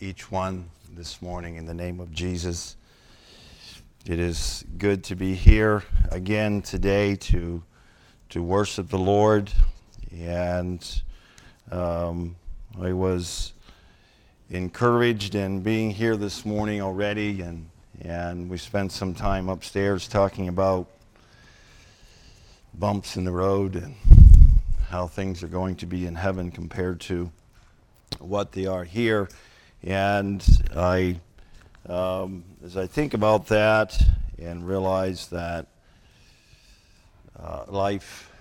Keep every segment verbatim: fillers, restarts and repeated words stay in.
each one this morning in the name of Jesus. It is good to be here again today to to worship the Lord, and um, I was encouraged in being here this morning already, and and we spent some time upstairs talking about bumps in the road and how things are going to be in heaven compared to what they are here. And I, um, as I think about that and realize that uh, life,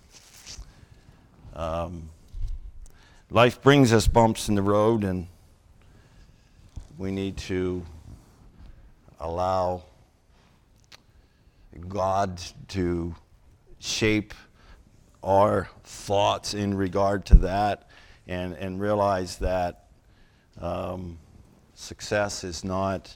um, life brings us bumps in the road, and we need to allow God to shape our thoughts in regard to that, and, and realize that um, success is not,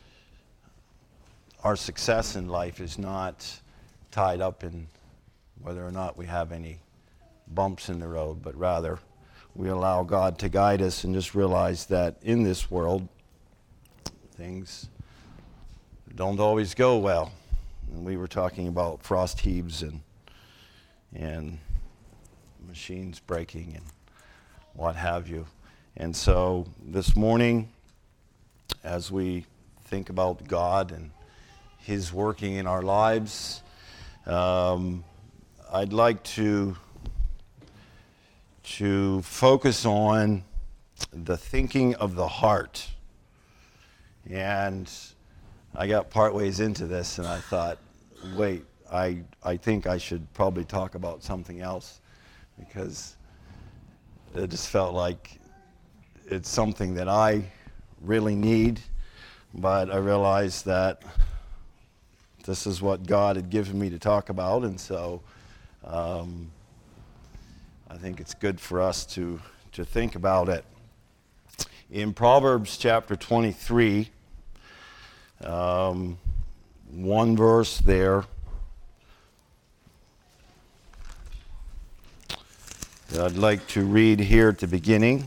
our success in life is not tied up in whether or not we have any bumps in the road, but rather we allow God to guide us and just realize that in this world, things don't always go well. And we were talking about frost heaves and and machines breaking and what have you. And so this morning, as we think about God and His working in our lives, um, I'd like to to focus on the thinking of the heart. And I got part ways into this, and I thought, wait, I I think I should probably talk about something else, because it just felt like it's something that I really need. But I realized that this is what God had given me to talk about, and so um, I think it's good for us to to think about it. In Proverbs chapter twenty-three, um, one verse there that I'd like to read here at the beginning.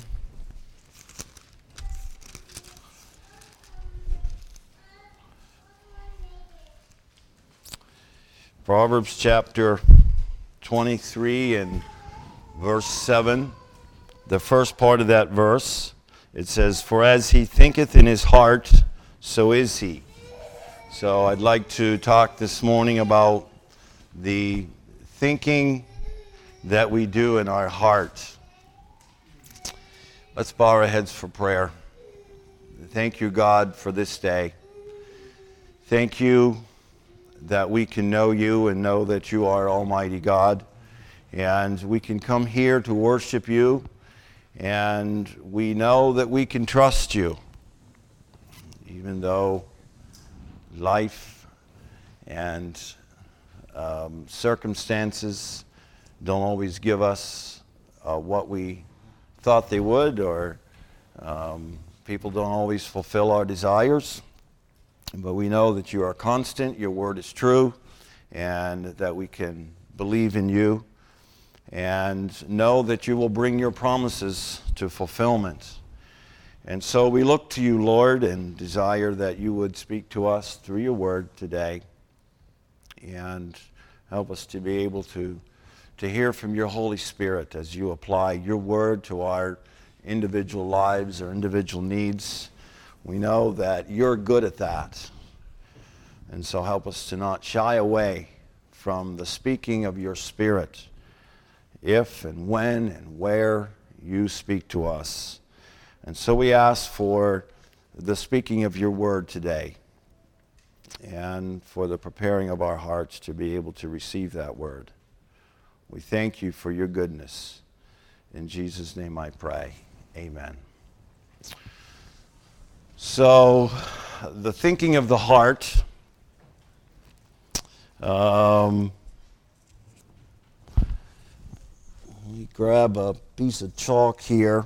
Proverbs chapter twenty-three and verse seven. The first part of that verse, it says, "For as he thinketh in his heart, so is he." So I'd like to talk this morning about the thinking that we do in our heart. Let's bow our heads for prayer. Thank you, God, for this day. Thank you that we can know you and know that you are Almighty God. And we can come here to worship you, and we know that we can trust you, even though life and um, circumstances don't always give us uh, what we thought they would, or um, people don't always fulfill our desires. But we know that you are constant, your word is true, and that we can believe in you and know that you will bring your promises to fulfillment. And so we look to you, Lord, and desire that you would speak to us through your word today, and help us to be able to, to hear from your Holy Spirit as you apply your word to our individual lives, our individual needs. We know that you're good at that. And so help us to not shy away from the speaking of your Spirit, if and when and where you speak to us. And so we ask for the speaking of your word today, and for the preparing of our hearts to be able to receive that word. We thank you for your goodness. In Jesus' name I pray. Amen. So, the thinking of the heart. Um, let me grab a piece of chalk here.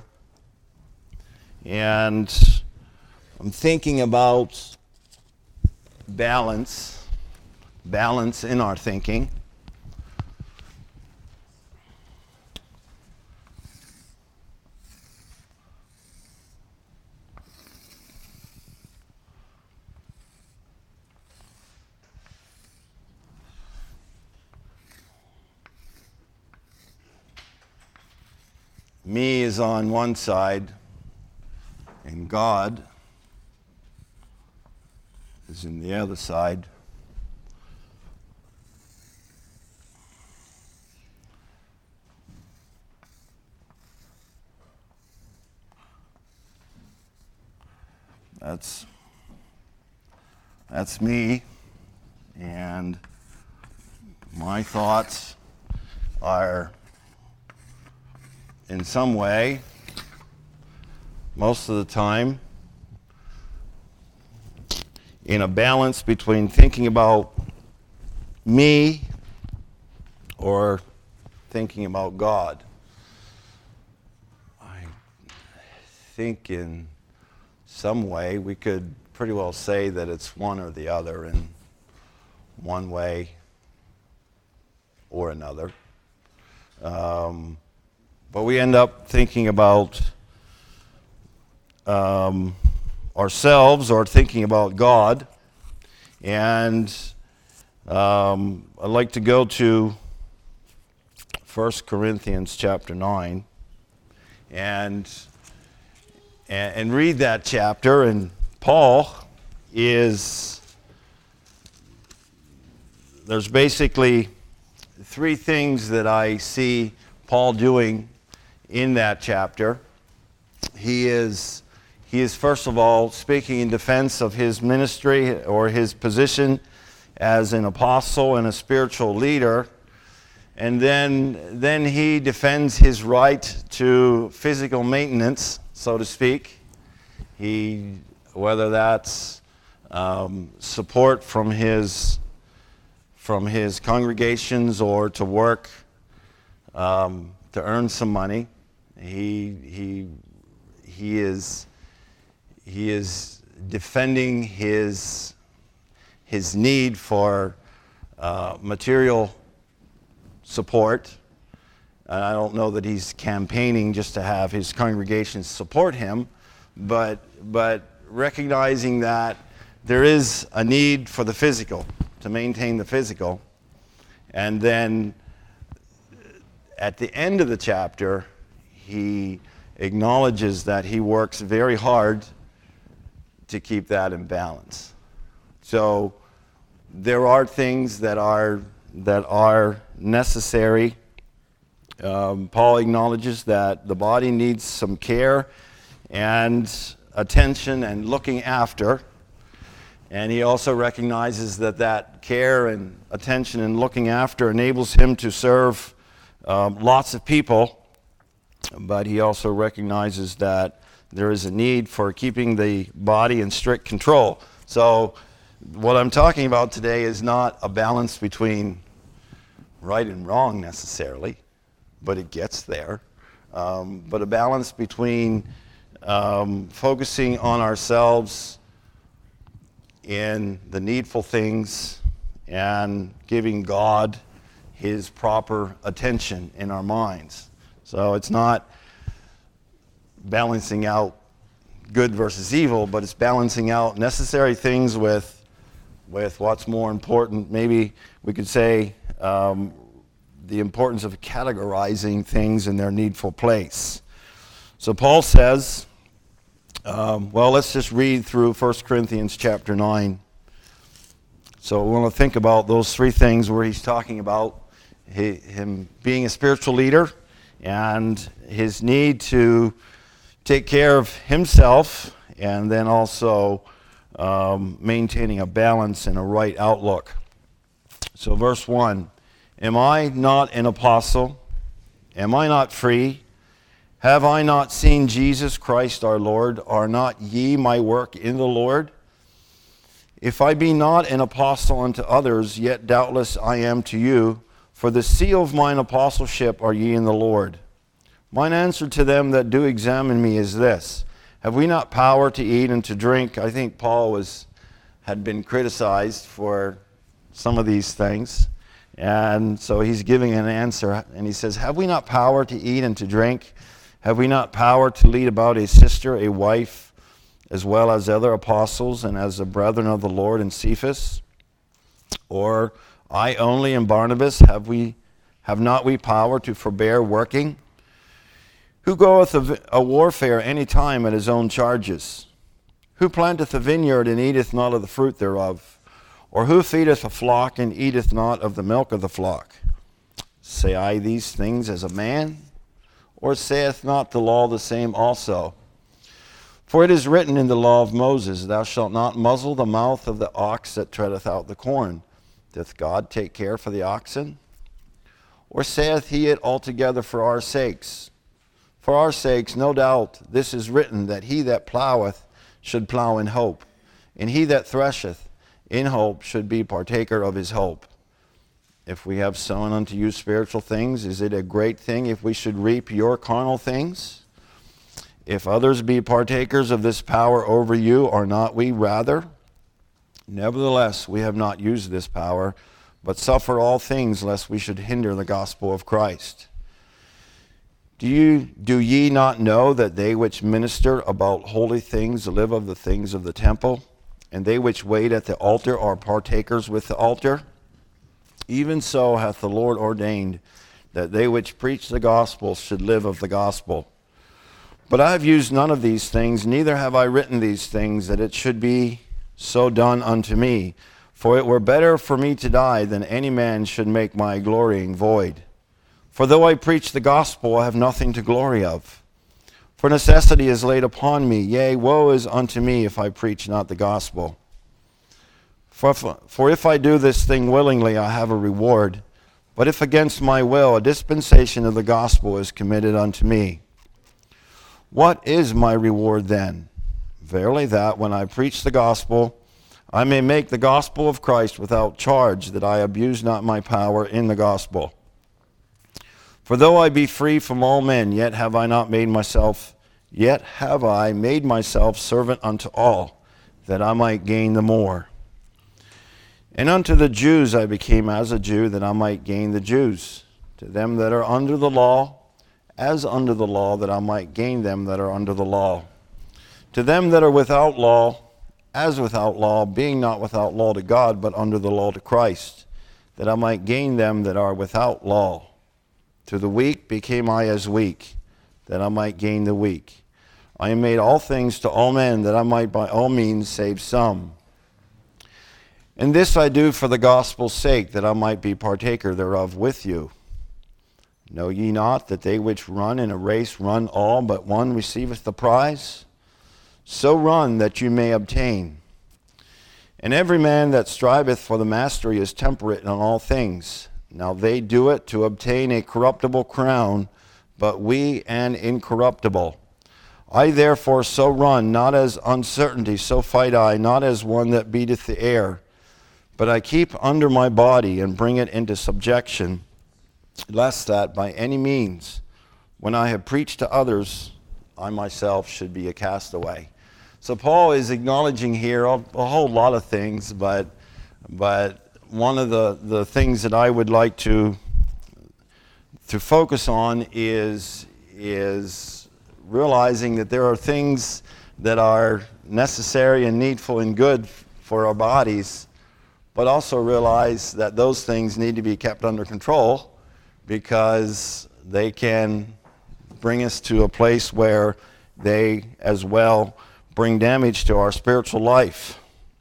And I'm thinking about balance, balance in our thinking. me is on one side and God is in the other side. That's that's me, and my thoughts are in some way, most of the time, in a balance between thinking about me or thinking about God. I think in some way we could pretty well say that it's one or the other in one way or another. Um, but we end up thinking about um, ourselves or thinking about God. And um, I'd like to go to First Corinthians chapter nine and, and, and read that chapter. And Paul is, there's basically three things that I see Paul doing in that chapter. He is, he is first of all speaking in defense of his ministry or his position as an apostle and a spiritual leader. And then, then he defends his right to physical maintenance, so to speak. He, whether that's um, support from his from his congregations or to work um, to earn some money, he he he is he is defending his his need for uh, material support. And I don't know that he's campaigning just to have his congregations support him, but but recognizing that there is a need for the physical, to maintain the physical. And then at the end of the chapter, he acknowledges that he works very hard to keep that in balance. So there are things that are that are necessary. Um, Paul acknowledges that the body needs some care and attention and looking after. And he also recognizes that that care and attention and looking after enables him to serve um, lots of people. But he also recognizes that there is a need for keeping the body in strict control. So what I'm talking about today is not a balance between right and wrong necessarily, but it gets there. Um, but a balance between um, focusing on ourselves in the needful things and giving God his proper attention in our minds. So it's not balancing out good versus evil, but it's balancing out necessary things with with what's more important. Maybe we could say um, the importance of categorizing things in their needful place. So Paul says, um, well, let's just read through First Corinthians chapter nine. So we want to think about those three things where he's talking about he, him being a spiritual leader and his need to take care of himself, and then also um, maintaining a balance and a right outlook. So verse one, am I not an apostle? Am I not free? Have I not seen Jesus Christ our Lord? Are not ye my work in the Lord? If I be not an apostle unto others, yet doubtless I am to you, for the seal of mine apostleship are ye in the Lord. Mine answer to them that do examine me is this: have we not power to eat and to drink? I think Paul was had been criticized for some of these things. And so he's giving an answer, and he says, have we not power to eat and to drink? Have we not power to lead about a sister, a wife, as well as other apostles, and as the brethren of the Lord and Cephas? Or I only and Barnabas, have we have not we power to forbear working? Who goeth a, a warfare any time at his own charges? Who planteth a vineyard and eateth not of the fruit thereof? Or who feedeth a flock and eateth not of the milk of the flock? Say I these things as a man? Or saith not the law the same also? For it is written in the law of Moses, Thou shalt not muzzle the mouth of the ox that treadeth out the corn. Doth God take care for the oxen? Or saith he it altogether for our sakes? For our sakes, no doubt, this is written, that he that ploweth should plow in hope, and he that thresheth in hope should be partaker of his hope. If we have sown unto you spiritual things, is it a great thing if we should reap your carnal things? If others be partakers of this power over you, are not we rather? Nevertheless, we have not used this power, but suffer all things, lest we should hinder the gospel of Christ. Do you do ye not know that they which minister about holy things live of the things of the temple, and they which wait at the altar are partakers with the altar? Even so hath the Lord ordained that they which preach the gospel should live of the gospel. But I have used none of these things, neither have I written these things, that it should be so done unto me. For it were better for me to die than any man should make my glorying void. For though I preach the gospel, I have nothing to glory of. For necessity is laid upon me, yea, woe is unto me if I preach not the gospel. For if, for if I do this thing willingly, I have a reward. But if against my will, a dispensation of the gospel is committed unto me. What is my reward then? Verily that, when I preach the gospel, I may make the gospel of Christ without charge, that I abuse not my power in the gospel. For though I be free from all men, yet have I not made myself, yet have I made myself servant unto all, that I might gain the more. And unto the Jews I became as a Jew, that I might gain the Jews. To them that are under the law, as under the law, that I might gain them that are under the law. To them that are without law, as without law, being not without law to God, but under the law to Christ, that I might gain them that are without law. To the weak became I as weak, that I might gain the weak. I am made all things to all men, that I might by all means save some. And this I do for the gospel's sake, that I might be partaker thereof with you. Know ye not that they which run in a race run all, but one receiveth the prize? So run that you may obtain. And every man that striveth for the mastery is temperate in all things. Now they do it to obtain a corruptible crown, but we an incorruptible. I therefore so run, not as uncertainty, so fight I, not as one that beateth the air. But I keep under my body and bring it into subjection, lest that by any means, when I have preached to others, I myself should be a castaway. So Paul is acknowledging here a, a whole lot of things, but but one of the, the things that I would like to to focus on is is realizing that there are things that are necessary and needful and good for our bodies, but also realize that those things need to be kept under control, because they can bring us to a place where they as well bring damage to our spiritual life.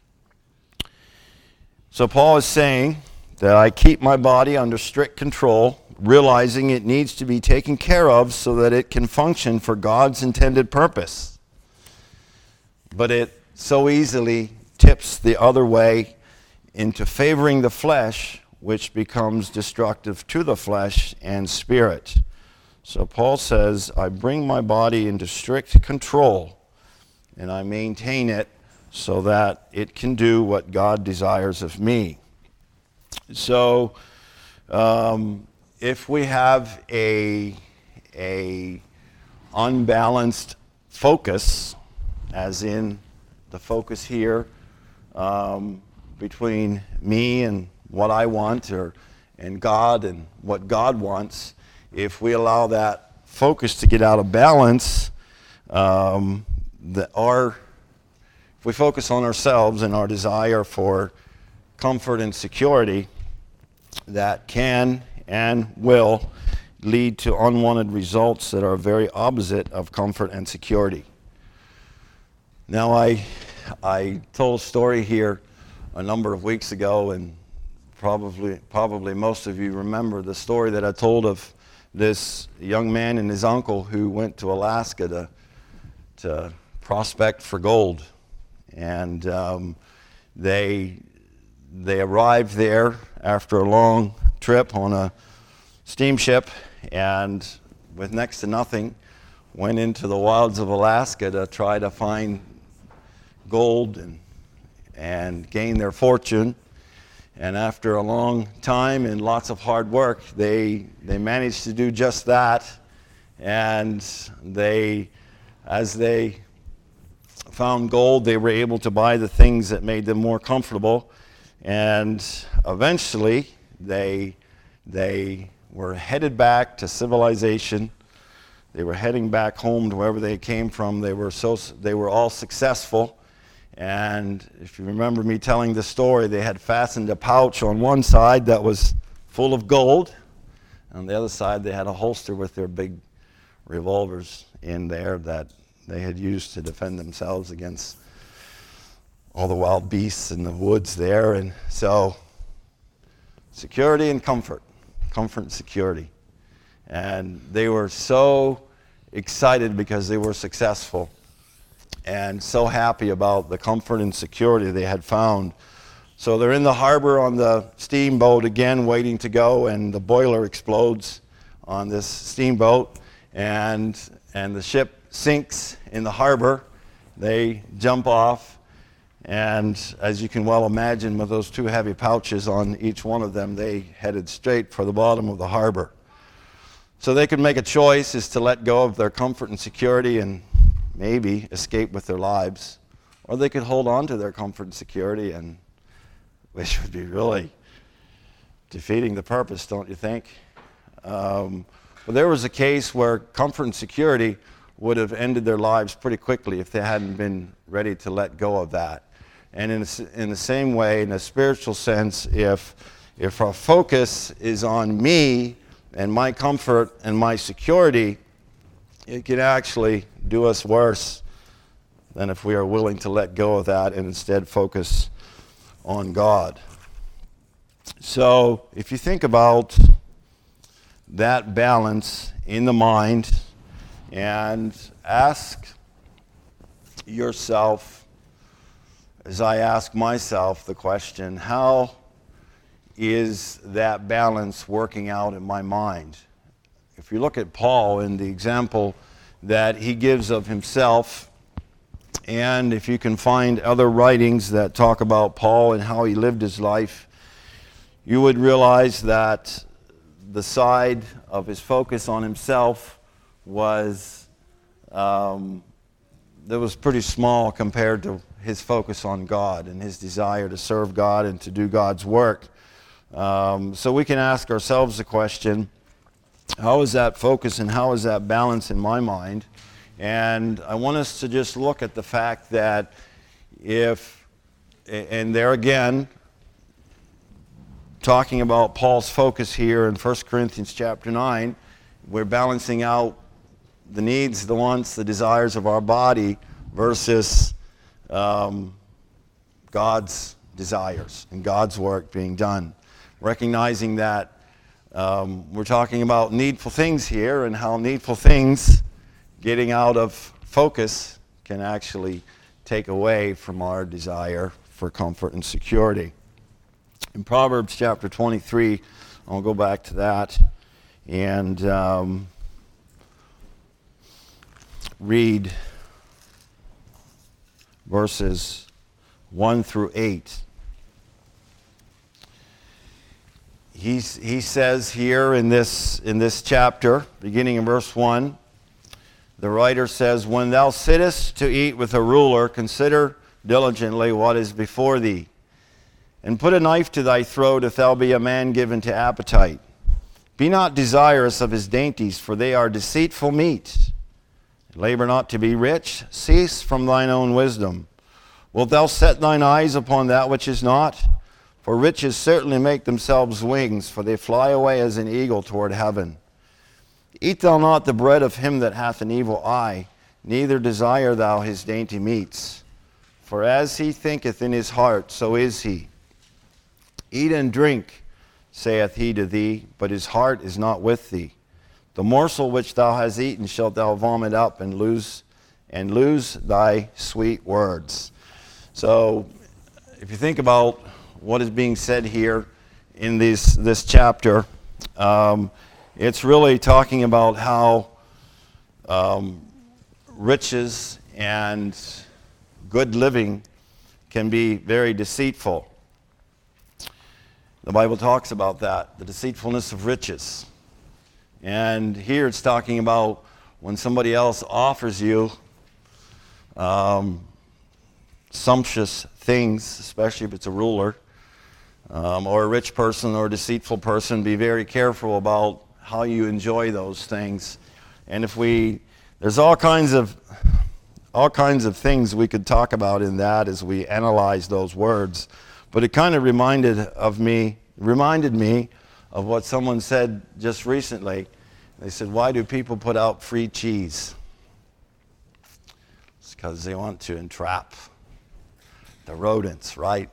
So Paul is saying that I keep my body under strict control, realizing it needs to be taken care of so that it can function for God's intended purpose. But it so easily tips the other way into favoring the flesh, which becomes destructive to the flesh and spirit. So Paul says, I bring my body into strict control, and I maintain it so that it can do what God desires of me. So um, if we have a, a unbalanced focus, as in the focus here um, between me and what I want, or and God and what God wants, if we allow that focus to get out of balance, um, the, our if we focus on ourselves and our desire for comfort and security, that can and will lead to unwanted results that are very opposite of comfort and security. Now, I I told a story here a number of weeks ago, and probably probably most of you remember the story that I told of this young man and his uncle who went to Alaska to to prospect for gold, and um, they they arrived there after a long trip on a steamship, and with next to nothing, went into the wilds of Alaska to try to find gold and and gain their fortune. And after a long time and lots of hard work, they they managed to do just that. And they, as they found gold, they were able to buy the things that made them more comfortable. And eventually, they they were headed back to civilization. They were heading back home to wherever they came from. They were so they were all successful. And if you remember me telling the story, they had fastened a pouch on one side that was full of gold. On the other side, they had a holster with their big revolvers in there that they had used to defend themselves against all the wild beasts in the woods there. And so, security and comfort. Comfort and security. And they were so excited because they were successful, and so happy about the comfort and security they had found. So they're in the harbor on the steamboat again, waiting to go, and the boiler explodes on this steamboat, and and the ship sinks in the harbor. They jump off, and as you can well imagine, with those two heavy pouches on each one of them, they headed straight for the bottom of the harbor. So they could make a choice as to let go of their comfort and security and maybe escape with their lives, or they could hold on to their comfort and security, and which would be really defeating the purpose, don't you think? Um, but there was a case where comfort and security would have ended their lives pretty quickly if they hadn't been ready to let go of that. And in, a, in the same way, in a spiritual sense, if if our focus is on me and my comfort and my security, it can actually do us worse than if we are willing to let go of that and instead focus on God. So if you think about that balance in the mind and ask yourself, as I ask myself the question, how is that balance working out in my mind? If you look at Paul in the example that he gives of himself, and if you can find other writings that talk about Paul and how he lived his life, you would realize that the side of his focus on himself was um, that was pretty small compared to his focus on God and his desire to serve God and to do God's work. Um, so we can ask ourselves the question, how is that focus and how is that balance in my mind? And I want us to just look at the fact that if, and there again, talking about Paul's focus here in First Corinthians chapter nine, we're balancing out the needs, the wants, the desires of our body versus um, God's desires and God's work being done. Recognizing that Um, we're talking about needful things here, and how needful things getting out of focus can actually take away from our desire for comfort and security. In Proverbs chapter twenty-three, I'll go back to that and um, read verses one through eight. He's, he says here in this, in this chapter, beginning in verse one, the writer says, "When thou sittest to eat with a ruler, consider diligently what is before thee, and put a knife to thy throat if thou be a man given to appetite. Be not desirous of his dainties, for they are deceitful meat. Labor not to be rich, cease from thine own wisdom. Wilt thou set thine eyes upon that which is not? For riches certainly make themselves wings, for they fly away as an eagle toward heaven. Eat thou not the bread of him that hath an evil eye, neither desire thou his dainty meats. For as he thinketh in his heart, so is he. Eat and drink, saith he to thee, but his heart is not with thee. The morsel which thou hast eaten shalt thou vomit up and lose, and lose thy sweet words. So, if you think about what is being said here in this, this chapter, um, it's really talking about how um, riches and good living can be very deceitful. The Bible talks about that, the deceitfulness of riches. And here it's talking about when somebody else offers you um, sumptuous things, especially if it's a ruler, um, or a rich person or a deceitful person, be very careful about how you enjoy those things. And if we, there's all kinds of all kinds of things we could talk about in that as we analyze those words. But it kind of reminded of me, reminded me of what someone said just recently. They said, why do people put out free cheese? It's because they want to entrap the rodents, right?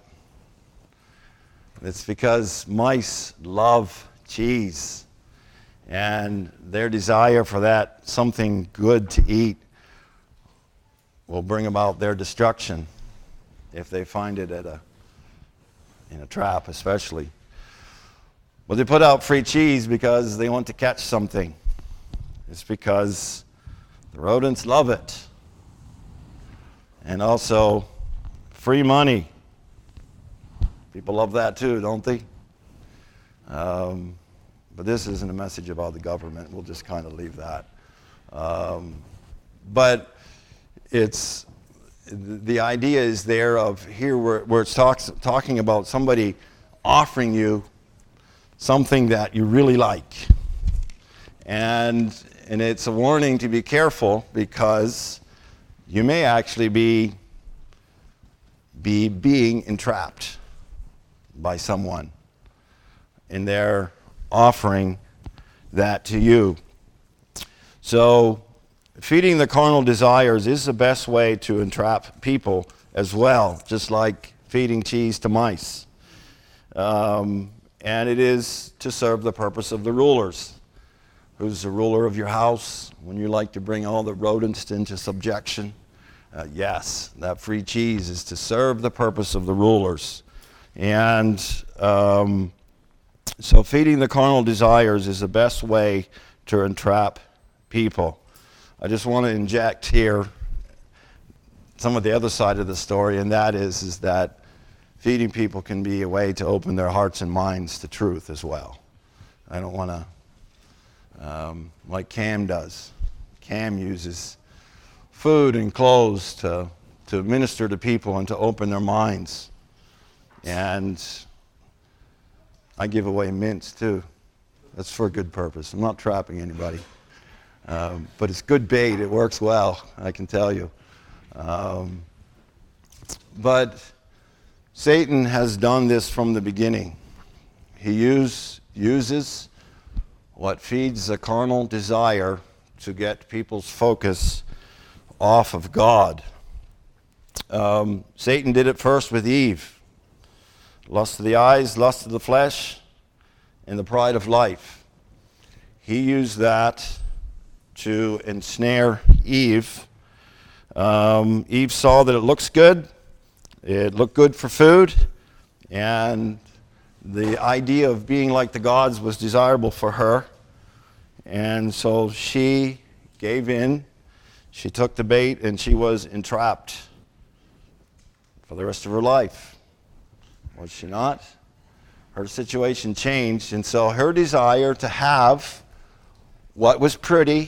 It's because mice love cheese. And their desire for that something good to eat will bring about their destruction if they find it at a in a trap, especially. But they put out free cheese because they want to catch something. It's because the rodents love it. And also, free money. People love that too, don't they? Um, but this isn't a message about the government. We'll just kind of leave that. Um, but it's the idea is there of here where, where it's talks, talking about somebody offering you something that you really like. And, and it's a warning to be careful because you may actually be, be being entrapped by someone in their offering that to you. So feeding the carnal desires is the best way to entrap people as well, just like feeding cheese to mice. Um, and it is to serve the purpose of the rulers. Who's the ruler of your house when you like to bring all the rodents into subjection? Uh, yes, that free cheese is to serve the purpose of the rulers. And um, so feeding the carnal desires is the best way to entrap people. I just want to inject here some of the other side of the story, and that is, is that feeding people can be a way to open their hearts and minds to truth as well. I don't want to, um, like Cam does. Cam uses food and clothes to, to minister to people and to open their minds. And I give away mints too. That's for a good purpose. I'm not trapping anybody. Um, but it's good bait. It works well, I can tell you. Um, but Satan has done this from the beginning. He use, uses what feeds the carnal desire to get people's focus off of God. Um, Satan did it first with Eve. Lust of the eyes, lust of the flesh, and the pride of life. He used that to ensnare Eve. Um, Eve saw that it looks good. It looked good for food. And the idea of being like the gods was desirable for her. And so she gave in. She took the bait and she was entrapped for the rest of her life. Was she not? Her situation changed, and so her desire to have what was pretty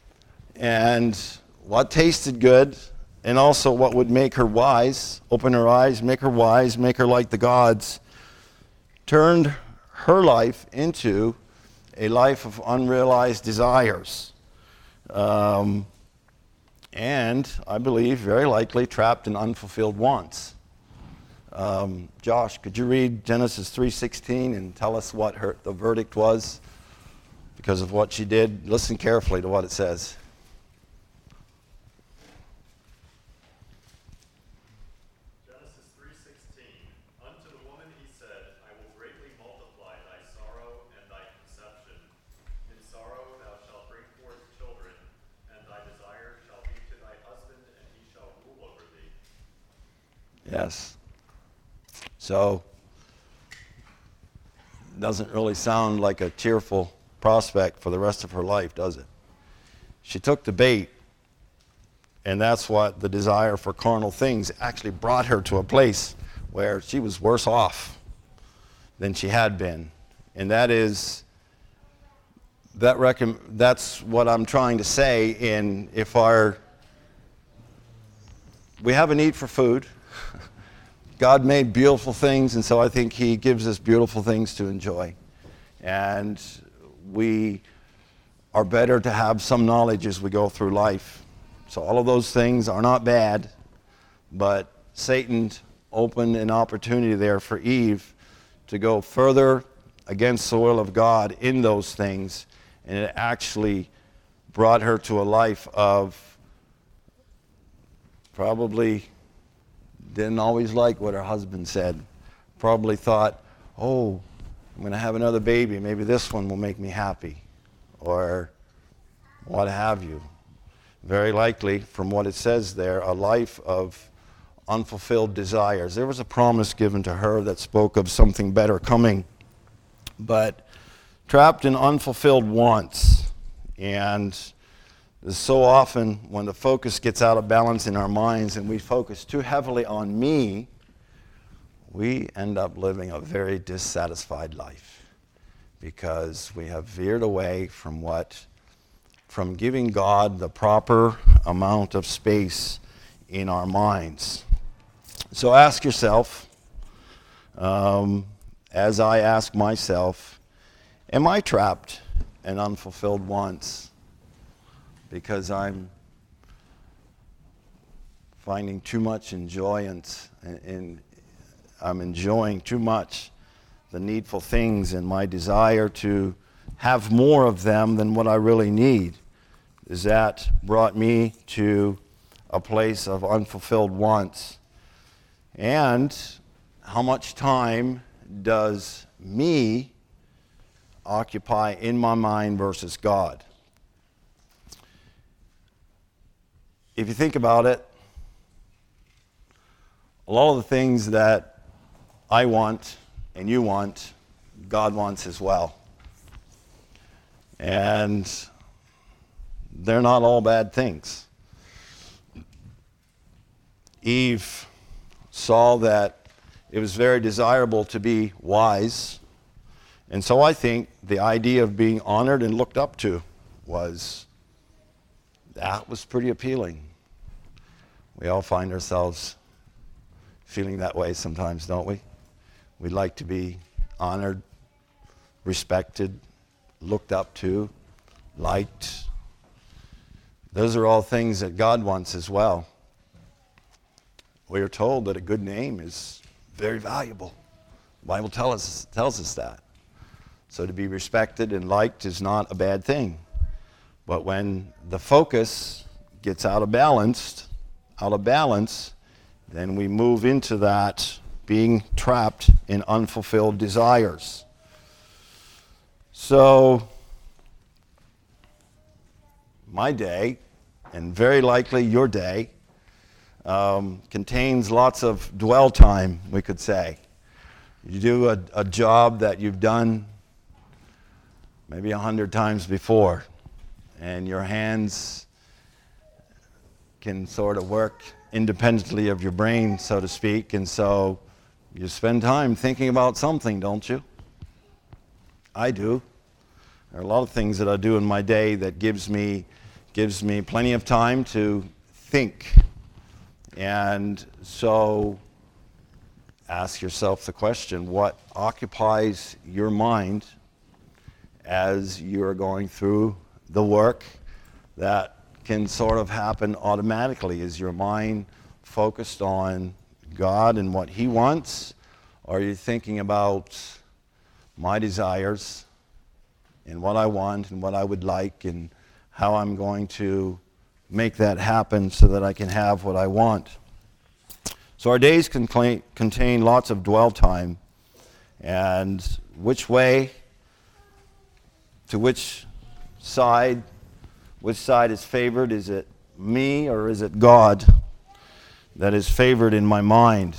and what tasted good, and also what would make her wise, open her eyes, make her wise, make her like the gods, turned her life into a life of unrealized desires. Um, and I believe very likely trapped in unfulfilled wants. Um, Josh, could you read Genesis three sixteen and tell us what her, the verdict was because of what she did. Listen carefully to what it says. Genesis three sixteen. Unto the woman he said, I will greatly multiply thy sorrow and thy conception. In sorrow thou shalt bring forth children, and thy desire shall be to thy husband, and he shall rule over thee. Yes. So, doesn't really sound like a cheerful prospect for the rest of her life, does it? She took the bait, and that's what the desire for carnal things actually brought her to a place where she was worse off than she had been. And that is, that recom- that's what I'm trying to say in if our, we have a need for food. God made beautiful things, and so I think he gives us beautiful things to enjoy. And we are better to have some knowledge as we go through life. So all of those things are not bad, but Satan opened an opportunity there for Eve to go further against the will of God in those things, and it actually brought her to a life of probably didn't always like what her husband said. Probably thought, oh, I'm going to have another baby. Maybe this one will make me happy. Or what have you. Very likely, from what it says there, a life of unfulfilled desires. There was a promise given to her that spoke of something better coming. But trapped in unfulfilled wants. And so often when the focus gets out of balance in our minds and we focus too heavily on me, we end up living a very dissatisfied life because we have veered away from what, from giving God the proper amount of space in our minds. So ask yourself, um, as I ask myself, am I trapped in unfulfilled wants? Because I'm finding too much enjoyance, and, and I'm enjoying too much the needful things and my desire to have more of them than what I really need. Is that brought me to a place of unfulfilled wants? And how much time does me occupy in my mind versus God? If you think about it, a lot of the things that I want and you want, God wants as well. And they're not all bad things. Eve saw that it was very desirable to be wise. And so I think the idea of being honored and looked up to was, that was pretty appealing. We all find ourselves feeling that way sometimes, don't we? We'd like to be honored, respected, looked up to, liked. Those are all things that God wants as well. We are told that a good name is very valuable. The Bible tell us, tells us that. So to be respected and liked is not a bad thing. But when the focus gets out of balance, out of balance, then we move into that being trapped in unfulfilled desires. So, my day, and very likely your day, um, contains lots of dwell time, we could say. You do a, a job that you've done maybe a hundred times before, and your hands can sort of work independently of your brain, so to speak, and so you spend time thinking about something, don't you? I do. There are a lot of things that I do in my day that gives me gives me plenty of time to think. And so ask yourself the question, what occupies your mind as you're going through the work that can sort of happen automatically? Is your mind focused on God and what He wants? Or are you thinking about my desires and what I want and what I would like and how I'm going to make that happen so that I can have what I want. So our days contain, contain lots of dwell time, and which way, to which side, which side is favored? Is it me or is it God that is favored in my mind?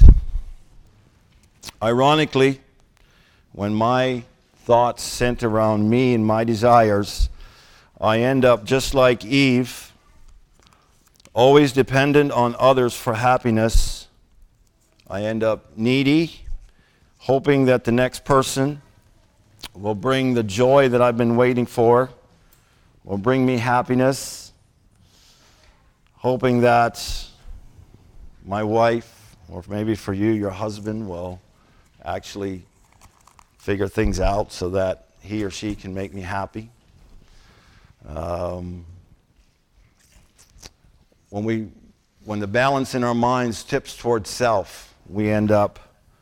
Ironically, when my thoughts center around me and my desires, I end up just like Eve, always dependent on others for happiness. I end up needy, hoping that the next person will bring the joy that I've been waiting for, will bring me happiness, hoping that my wife, or maybe for you, your husband, will actually figure things out so that he or she can make me happy. Um, when we, when the balance in our minds tips towards self, we end up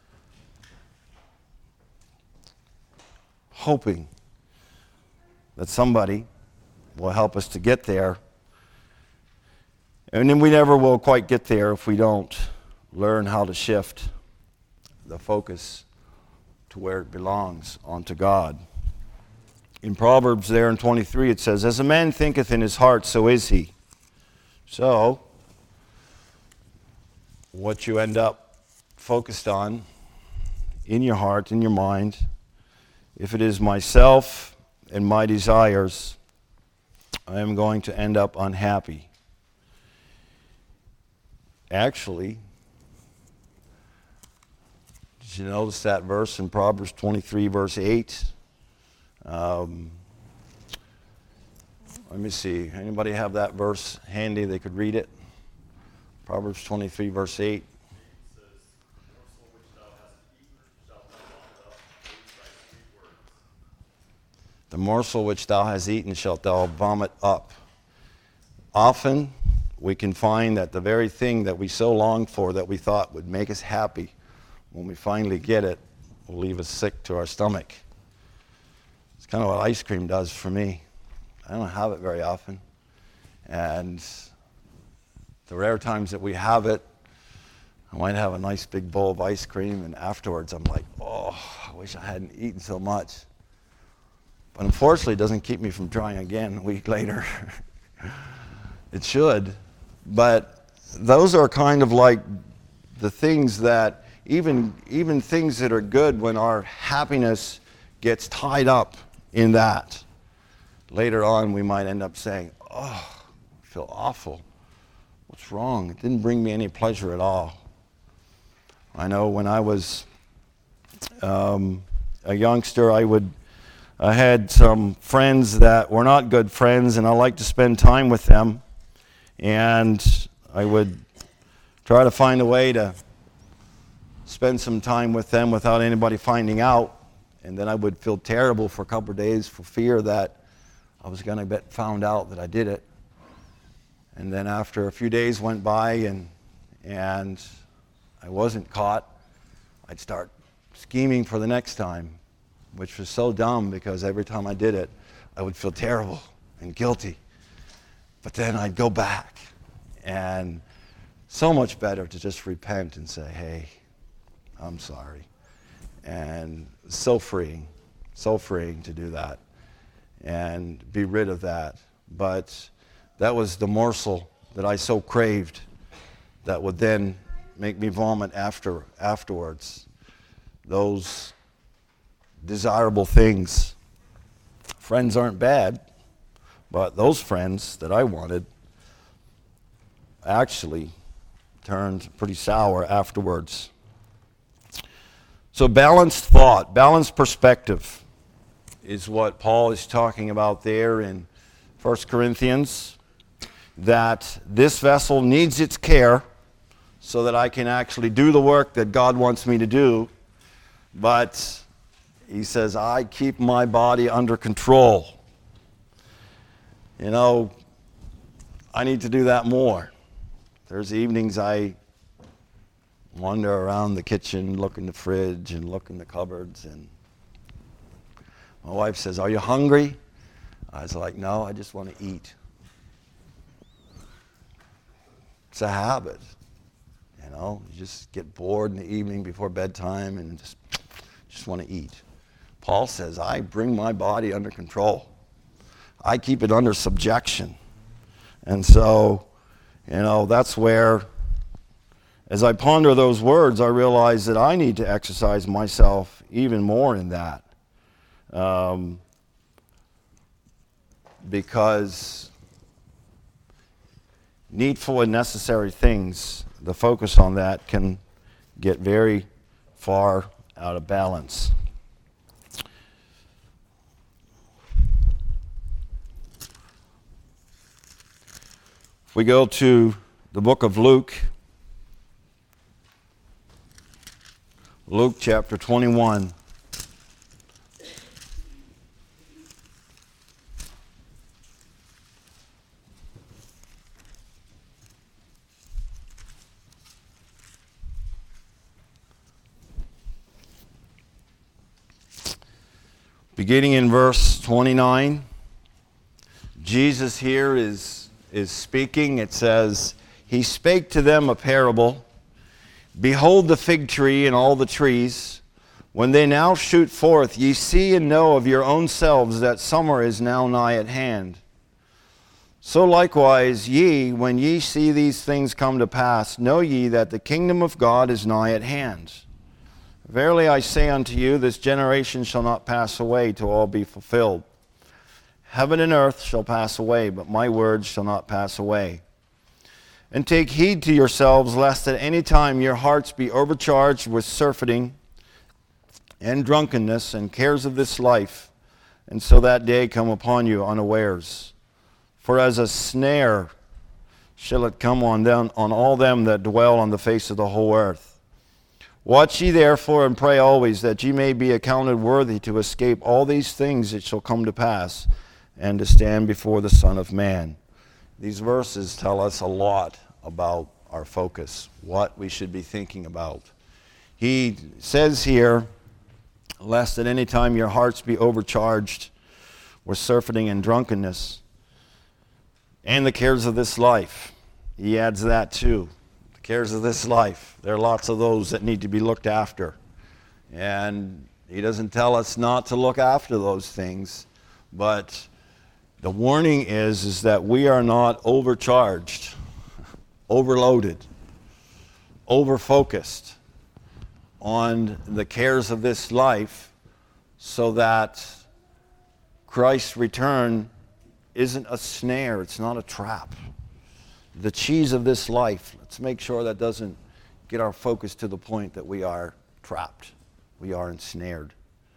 hoping that somebody will help us to get there. And then we never will quite get there if we don't learn how to shift the focus to where it belongs, onto God. In Proverbs there in twenty-three it says, "As a man thinketh in his heart, so is he." So, what you end up focused on in your heart, in your mind, if it is myself and my desires, I am going to end up unhappy. Actually, did you notice that verse in Proverbs twenty-three, verse eight? Um, let me see. Anybody have that verse handy? They could read it. Proverbs twenty-three, verse eight. The morsel which thou hast eaten shalt thou vomit up. Often we can find that the very thing that we so longed for, that we thought would make us happy, when we finally get it, will leave us sick to our stomach. It's kind of what ice cream does for me. I don't have it very often. And the rare times that we have it, I might have a nice big bowl of ice cream, and afterwards I'm like, oh, I wish I hadn't eaten so much. But unfortunately, it doesn't keep me from trying again a week later. It should. But those are kind of like the things that, even, even things that are good, when our happiness gets tied up in that, later on we might end up saying, oh, I feel awful. What's wrong? It didn't bring me any pleasure at all. I know when I was um, a youngster, I would I had some friends that were not good friends, and I liked to spend time with them. And I would try to find a way to spend some time with them without anybody finding out. And then I would feel terrible for a couple of days for fear that I was going to get found out that I did it. And then after a few days went by and and I wasn't caught, I'd start scheming for the next time, which was so dumb because every time I did it, I would feel terrible and guilty. But then I'd go back, and so much better to just repent and say, hey, I'm sorry. And so freeing, so freeing to do that and be rid of that. But that was the morsel that I so craved that would then make me vomit after afterwards. Those desirable things. Friends aren't bad, but those friends that I wanted actually turned pretty sour afterwards. So balanced thought, balanced perspective is what Paul is talking about there in First Corinthians, that this vessel needs its care so that I can actually do the work that God wants me to do. But he says, I keep my body under control. You know, I need to do that more. There's evenings I wander around the kitchen, look in the fridge and look in the cupboards, and my wife says, are you hungry? I was like, no, I just want to eat. It's a habit. You know, you just get bored in the evening before bedtime and just, just want to eat. Paul says, I bring my body under control. I keep it under subjection. And so, you know, that's where, as I ponder those words, I realize that I need to exercise myself even more in that. Um, because needful and necessary things, the focus on that can get very far out of balance. If we go to the book of Luke, Luke chapter twenty-one. Beginning in verse twenty-nine, Jesus here is, is speaking. It says, He spake to them a parable. Behold the fig tree and all the trees. When they now shoot forth, ye see and know of your own selves that summer is now nigh at hand. So likewise ye, when ye see these things come to pass, know ye that the kingdom of God is nigh at hand. Verily I say unto you, this generation shall not pass away till all be fulfilled. Heaven and earth shall pass away, but my words shall not pass away. And take heed to yourselves, lest at any time your hearts be overcharged with surfeiting and drunkenness and cares of this life, and so that day come upon you unawares. For as a snare shall it come on them, on all them that dwell on the face of the whole earth. Watch ye therefore and pray always, that ye may be accounted worthy to escape all these things that shall come to pass, and to stand before the Son of Man. These verses tell us a lot about our focus, what we should be thinking about. He says here, lest at any time your hearts be overcharged with surfeiting and drunkenness, and the cares of this life. He adds that too. The cares of this life. There are lots of those that need to be looked after. And he doesn't tell us not to look after those things, but the warning is, is that we are not overcharged, overloaded, overfocused on the cares of this life, so that Christ's return isn't a snare, it's not a trap. The cheese of this life, let's make sure that doesn't get our focus to the point that we are trapped, we are ensnared.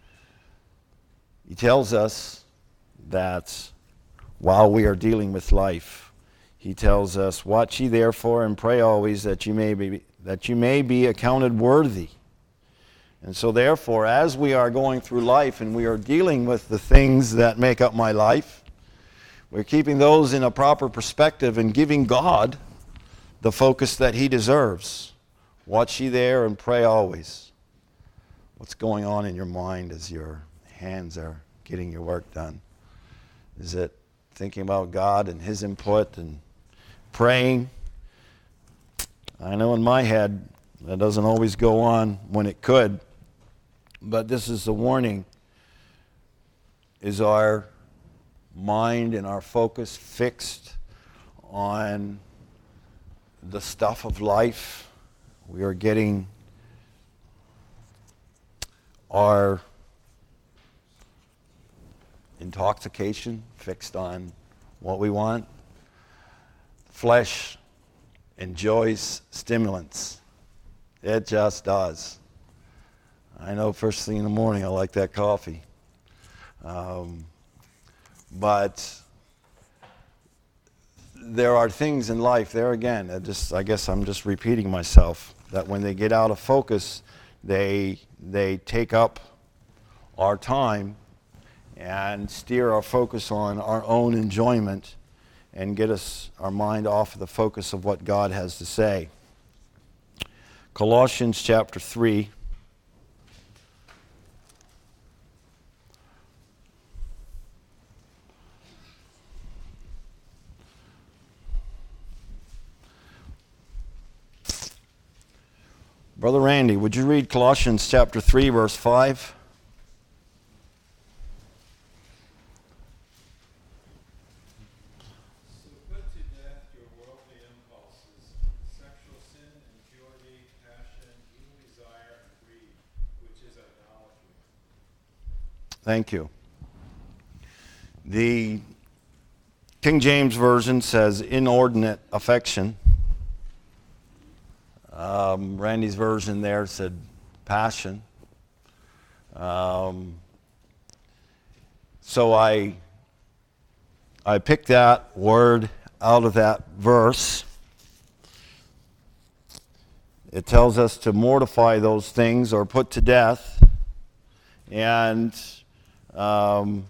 He tells us that while we are dealing with life, he tells us, watch ye therefore and pray always, that you may be that you may be accounted worthy. And so therefore, as we are going through life and we are dealing with the things that make up my life, we're keeping those in a proper perspective and giving God the focus that he deserves. Watch ye there and pray always. What's going on in your mind as your hands are getting your work done? Is it thinking about God and his input and praying? I know in my head that doesn't always go on when it could, but this is the warning. Is our mind and our focus fixed on the stuff of life? We are getting our intoxication fixed on what we want. Flesh enjoys stimulants. It just does. I know first thing in the morning I like that coffee. Um, but there are things in life, there again, I, just, I guess I'm just repeating myself, that when they get out of focus, they, they take up our time and steer our focus on our own enjoyment and get us our mind off of the focus of what God has to say. Colossians chapter three. Brother Randy, would you read Colossians chapter three, verse five? So put to death your worldly impulses, sexual sin, impurity, passion, evil desire, and greed, which is idolatry. Thank you. The King James Version says inordinate affection. Um, Randy's version there said passion. Um, so I I picked that word out of that verse. It tells us to mortify those things or put to death. And um,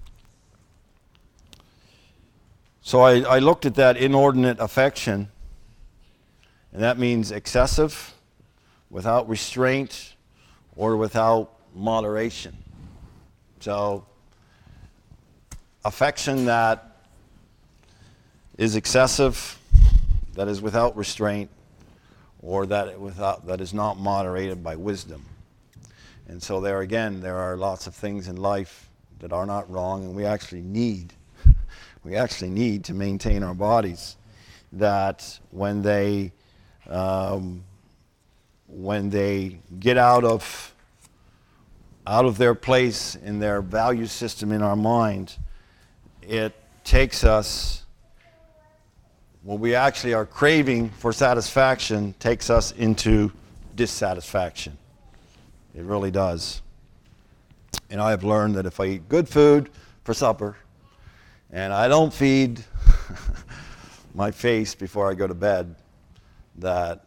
so I, I looked at that inordinate affection. And that means excessive, without restraint, or without moderation. So, affection that is excessive, that is without restraint, or that without that is not moderated by wisdom. And so there again, there are lots of things in life that are not wrong, and we actually need, we actually need to maintain our bodies. That when they Um, when they get out of out of their place in their value system in our mind, it takes us, when we actually are craving for satisfaction, takes us into dissatisfaction. It really does. And I have learned that if I eat good food for supper and I don't feed my face before I go to bed, that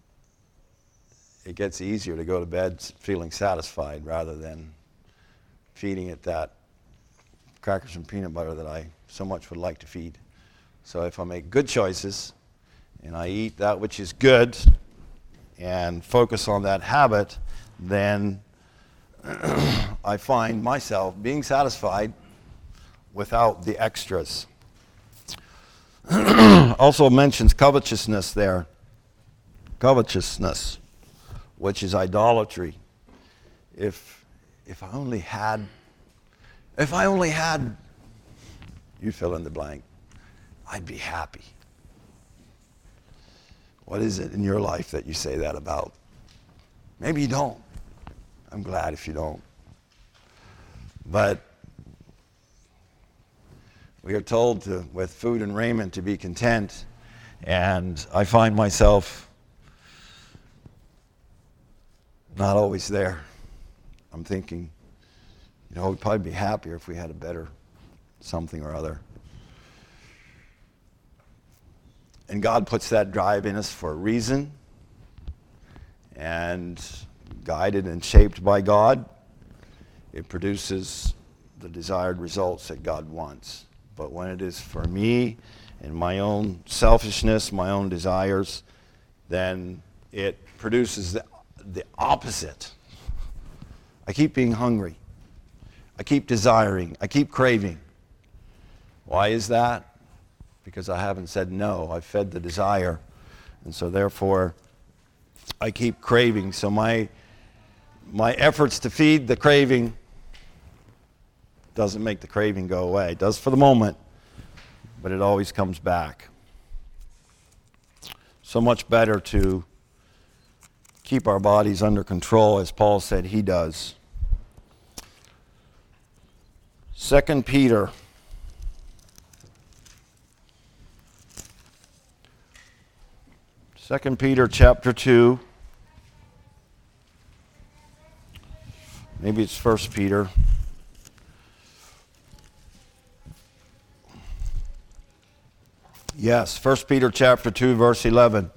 it gets easier to go to bed feeling satisfied rather than feeding it that crackers and peanut butter that I so much would like to feed. So if I make good choices and I eat that which is good and focus on that habit, then I find myself being satisfied without the extras. Also mentions covetousness there. Covetousness, which is idolatry. If if I only had, if I only had, you fill in the blank, I'd be happy. What is it in your life that you say that about? Maybe you don't. I'm glad if you don't. But we are told to, with food and raiment, to be content, and I find myself not always there. I'm thinking, you know, we'd probably be happier if we had a better something or other. And God puts that drive in us for a reason, and guided and shaped by God, it produces the desired results that God wants. But when it is for me and my own selfishness, my own desires, then it produces the the opposite. I keep being hungry. I keep desiring. I keep craving. Why is that? Because I haven't said no. I've fed the desire. And so therefore, I keep craving. So my my efforts to feed the craving doesn't make the craving go away. It does for the moment, but it always comes back. So much better to keep our bodies under control, as Paul said he does. Second Peter. Second Peter chapter two. Maybe it's First Peter. Yes, First Peter chapter two, verse eleven.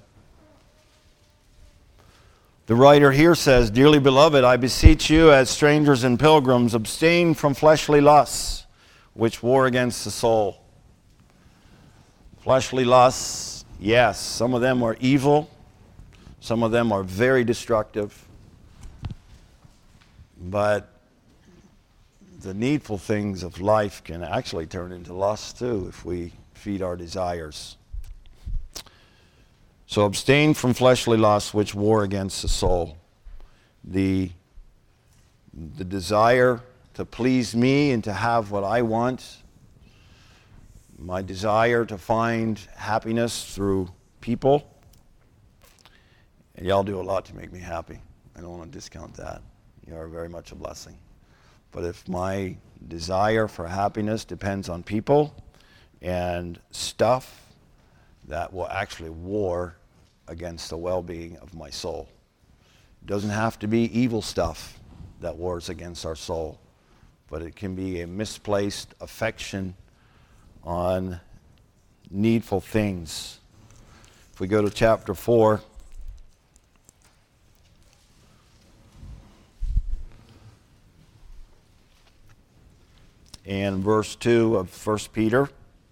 The writer here says, "Dearly beloved, I beseech you, as strangers and pilgrims, abstain from fleshly lusts, which war against the soul." Fleshly lusts, yes, some of them are evil. Some of them are very destructive. But the needful things of life can actually turn into lust too if we feed our desires. So abstain from fleshly lusts which war against the soul. The, the desire to please me and to have what I want, my desire to find happiness through people. And y'all do a lot to make me happy. I don't want to discount that. You are very much a blessing. But if my desire for happiness depends on people and stuff, that will actually war against the well-being of my soul. It doesn't have to be evil stuff that wars against our soul, but it can be a misplaced affection on needful things. If we go to chapter four, and verse two of First Peter.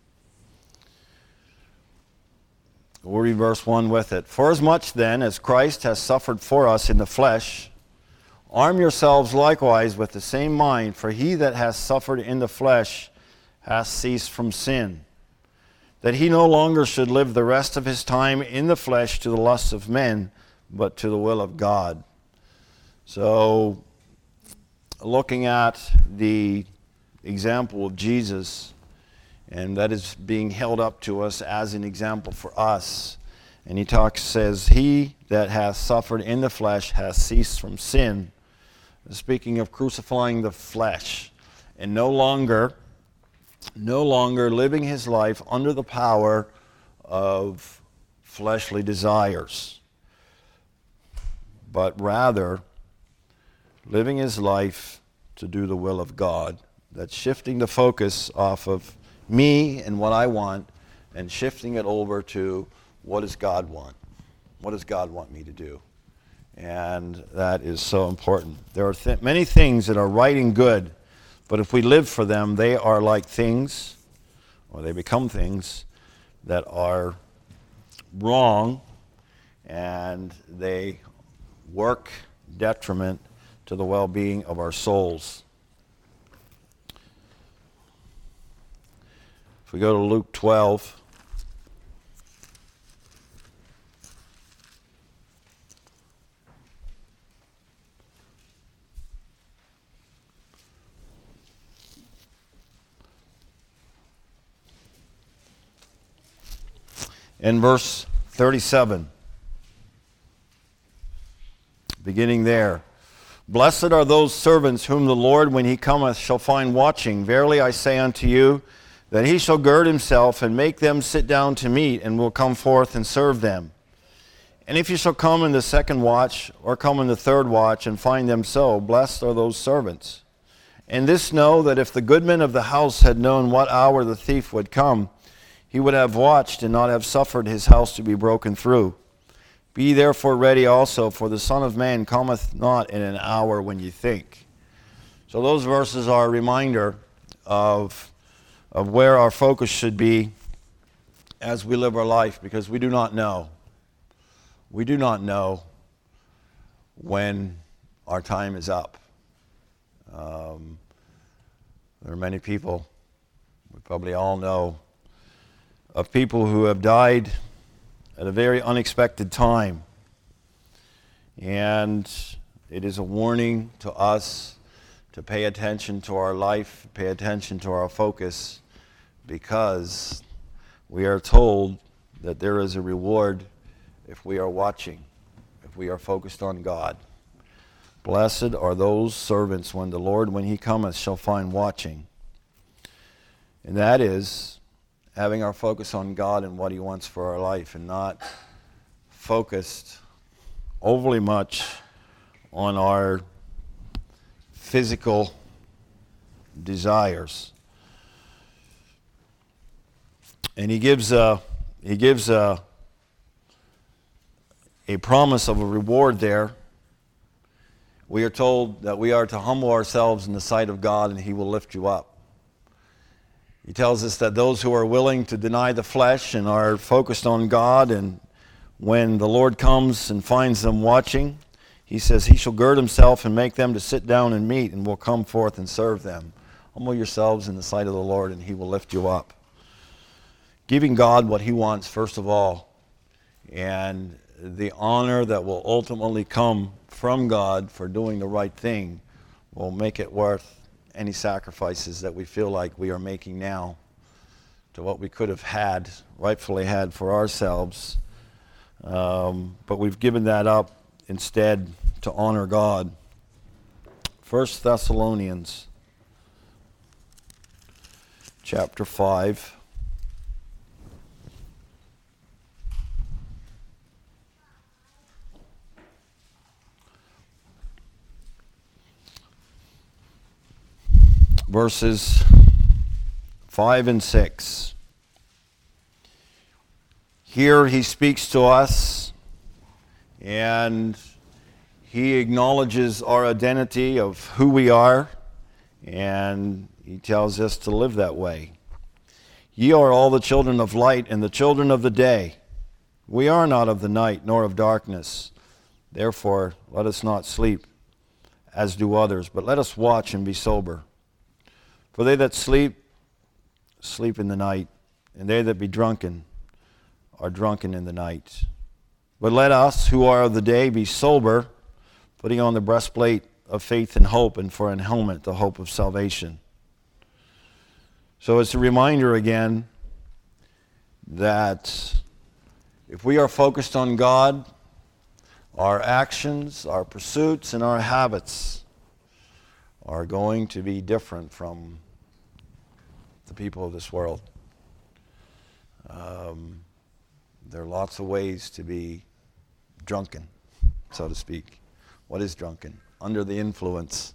We'll read verse one with it. Forasmuch then as Christ has suffered for us in the flesh, arm yourselves likewise with the same mind, for he that has suffered in the flesh hath ceased from sin, that he no longer should live the rest of his time in the flesh to the lusts of men, but to the will of God. So, looking at the example of Jesus, and that is being held up to us as an example for us. And he talks, says, he that hath suffered in the flesh hath ceased from sin. Speaking of crucifying the flesh, and no longer, no longer living his life under the power of fleshly desires, but rather living his life to do the will of God. That's shifting the focus off of me and what I want and shifting it over to what does God want? What does God want me to do? And that is so important. There are th- many things that are right and good, but if we live for them, they are like things, or they become things that are wrong, and they work detriment to the well-being of our souls. If we go to Luke twelve, in verse thirty-seven, beginning there. Blessed are those servants whom the Lord, when he cometh, shall find watching. Verily I say unto you, that he shall gird himself and make them sit down to meat, and will come forth and serve them. And if you shall come in the second watch, or come in the third watch, and find them so, blessed are those servants. And this know, that if the goodman of the house had known what hour the thief would come, he would have watched, and not have suffered his house to be broken through. Be therefore ready also, for the Son of Man cometh not in an hour when ye think. So those verses are a reminder of of where our focus should be as we live our life, because we do not know. We do not know when our time is up. Um, there are many people, we probably all know, of people who have died at a very unexpected time. And it is a warning to us to pay attention to our life, pay attention to our focus, because we are told that there is a reward if we are watching, if we are focused on God. Blessed are those servants when the Lord, when he cometh, shall find watching. And that is having our focus on God and what he wants for our life, and not focused overly much on our physical desires. And he gives a, he gives a, a promise of a reward there. We are told that we are to humble ourselves in the sight of God, and he will lift you up. He tells us that those who are willing to deny the flesh and are focused on God, and when the Lord comes and finds them watching, he says he shall gird himself and make them to sit down and meat, and will come forth and serve them. Humble yourselves in the sight of the Lord, and he will lift you up. Giving God what he wants, first of all, And the honor that will ultimately come from God for doing the right thing will make it worth any sacrifices that we feel like we are making now to what we could have had, rightfully had for ourselves. Um, but we've given that up instead to honor God. First Thessalonians chapter five. Verses five and six. Here he speaks to us and he acknowledges our identity of who we are, and he tells us to live that way. Ye are all the children of light and the children of the day. We are not of the night nor of darkness. Therefore, let us not sleep as do others, but let us watch and be sober. For they that sleep, sleep in the night, and they that be drunken are drunken in the night. But let us, who are of the day, be sober, putting on the breastplate of faith and hope, and for an helmet, the hope of salvation. So it's a reminder again that if we are focused on God, our actions, our pursuits, and our habits are going to be different from the people of this world. Um, there are lots of ways to be drunken, so to speak. What is drunken? Under the influence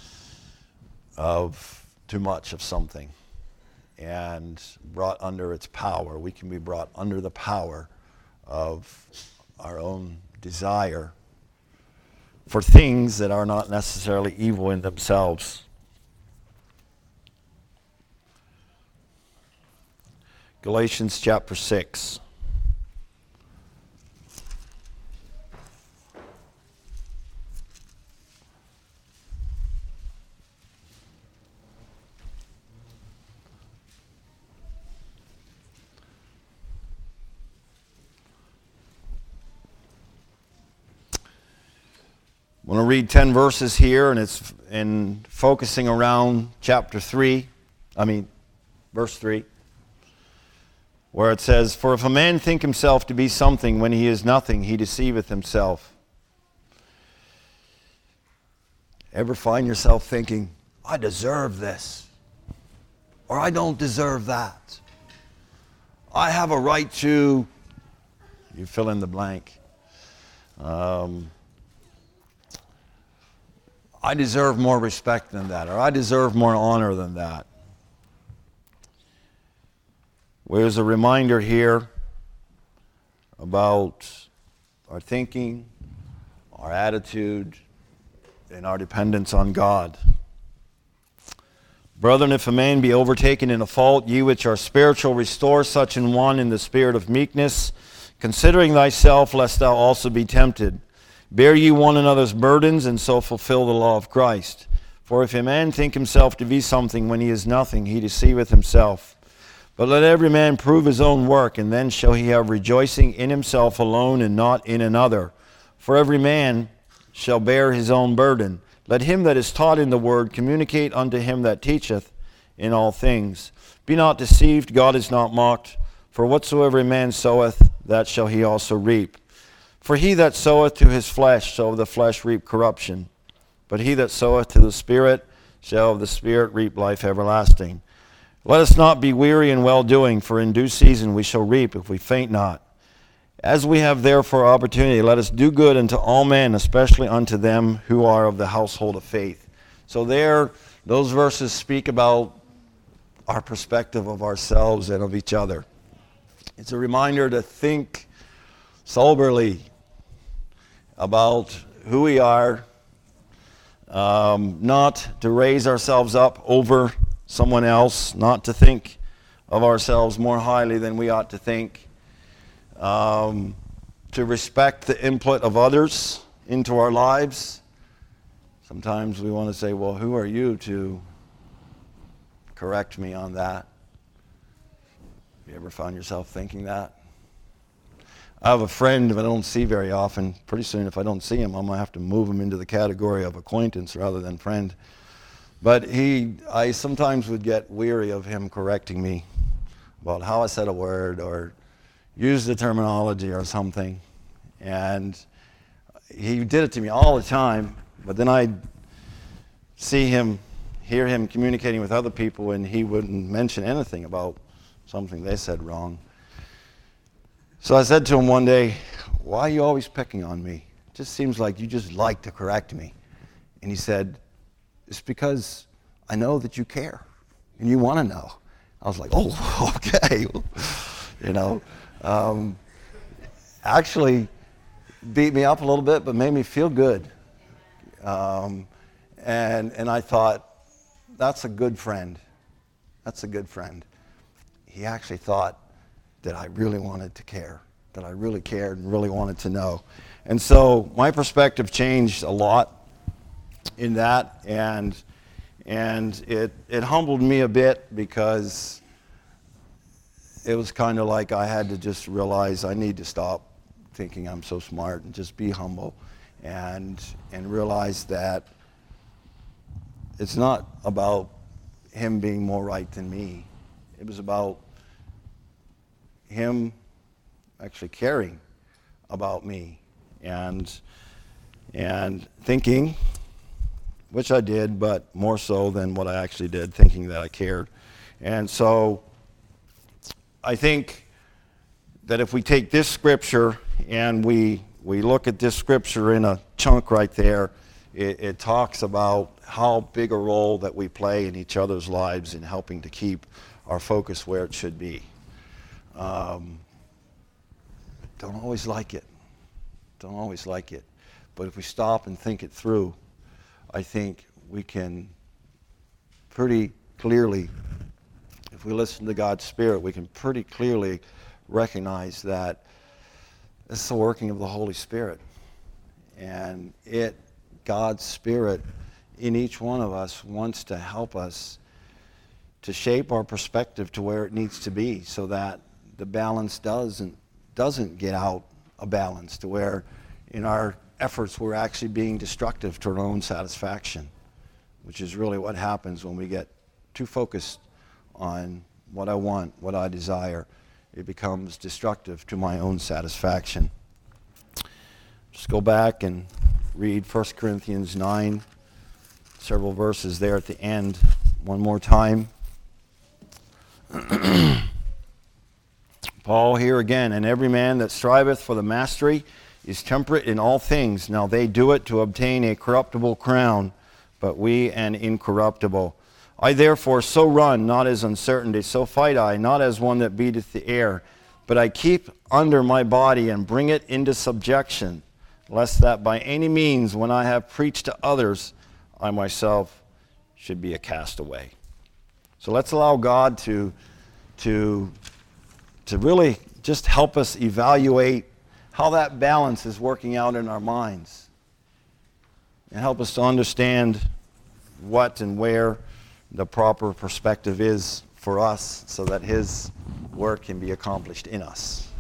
of too much of something and brought under its power. We can be brought under the power of our own desire for things that are not necessarily evil in themselves. Galatians chapter six. I want to read ten verses here, and it's in focusing around chapter three, I mean, verse three, where it says, For if a man think himself to be something when he is nothing, he deceiveth himself. Ever find yourself thinking, I deserve this, or I don't deserve that? I have a right to, you fill in the blank. Um... I deserve more respect than that, or I deserve more honor than that. There's a reminder here about our thinking, our attitude, and our dependence on God. Brethren, if a man be overtaken in a fault, ye which are spiritual, restore such an one in the spirit of meekness, considering thyself, lest thou also be tempted. Bear ye one another's burdens, and so fulfill the law of Christ. For if a man think himself to be something when he is nothing, he deceiveth himself. But let every man prove his own work, and then shall he have rejoicing in himself alone, and not in another. For every man shall bear his own burden. Let him that is taught in the word communicate unto him that teacheth in all things. Be not deceived, God is not mocked. For whatsoever a man soweth, that shall he also reap. For he that soweth to his flesh shall of the flesh reap corruption. But he that soweth to the Spirit shall of the Spirit reap life everlasting. Let us not be weary in well-doing, for in due season we shall reap if we faint not. As we have therefore opportunity, let us do good unto all men, especially unto them who are of the household of faith. So there, those verses speak about our perspective of ourselves and of each other. It's a reminder to think soberly about who we are, um, not to raise ourselves up over someone else, not to think of ourselves more highly than we ought to think, um, to respect the input of others into our lives. Sometimes we want to say, well, who are you to correct me on that? You ever found yourself thinking that? I have a friend that I don't see very often. Pretty soon, if I don't see him, I'm going to have to move him into the category of acquaintance rather than friend. But he, I sometimes would get weary of him correcting me about how I said a word or used the terminology or something. And he did it to me all the time, but then I'd see him, hear him communicating with other people, and he wouldn't mention anything about something they said wrong. So I said to him one day, "Why are you always picking on me? It just seems like you just like to correct me." And he said, "It's because I know that you care and you want to know." I was like, "Oh, okay." You know, um, actually beat me up a little bit, but made me feel good. Um, and and I thought, that's a good friend. That's a good friend. He actually thought that I really wanted to care, that I really cared and really wanted to know. And so my perspective changed a lot in that, and and it it humbled me a bit, because it was kind of like I had to just realize I need to stop thinking I'm so smart and just be humble, and and realize that it's not about him being more right than me. It was about him actually caring about me, and and thinking, which I did, but more so than what I actually did, thinking that I cared. And so I think that if we take this scripture and we we look at this scripture in a chunk right there, it, it talks about how big a role that we play in each other's lives in helping to keep our focus where it should be. Um, don't always like it. Don't always like it. But if we stop and think it through, I think we can pretty clearly, if we listen to God's Spirit, we can pretty clearly recognize that it's the working of the Holy Spirit. And it, God's Spirit in each one of us, wants to help us to shape our perspective to where it needs to be, so that the balance doesn't doesn't get out of balance, to where in our efforts we're actually being destructive to our own satisfaction, which is really what happens when we get too focused on what I want, what I desire. It becomes destructive to my own satisfaction. Just go back and read First Corinthians nine, several verses there at the end one more time. Paul here again, "And every man that striveth for the mastery is temperate in all things. Now they do it to obtain a corruptible crown, but we an incorruptible. I therefore so run, not as uncertainty, so fight I, not as one that beateth the air, but I keep under my body and bring it into subjection, lest that by any means, when I have preached to others, I myself should be a castaway." So let's allow God to, to, to really just help us evaluate how that balance is working out in our minds, and help us to understand what and where the proper perspective is for us, so that His work can be accomplished in us.